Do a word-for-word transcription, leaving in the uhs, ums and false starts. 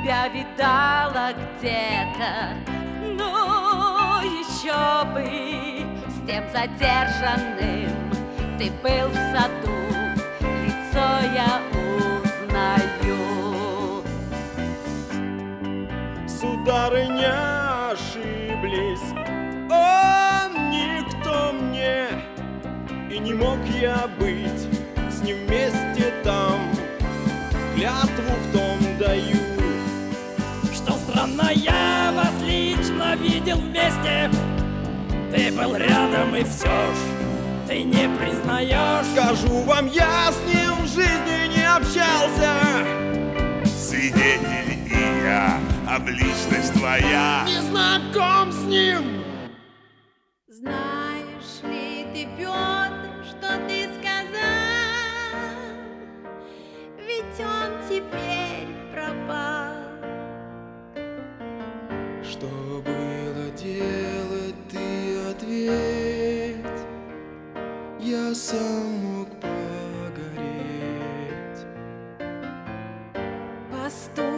тебя видала где-то. Ну, еще бы с тем задержанным ты был в саду, лицо я узнаю. Сударыня, ошиблись, он никто мне, и не мог я быть с ним вместе там. Клятву в том даю, что странно, я вас лично видел вместе. Ты был рядом и все ж ты не признаешь. скажу вам, я с ним в жизни не общался. Свидетель и я, а личность твоя Не знаком с ним. Знаешь ли ты, Петр, что ты сказал? Ведь он теперь пропал. Что было делать, ты ответь. Я сам мог погореть. Постой.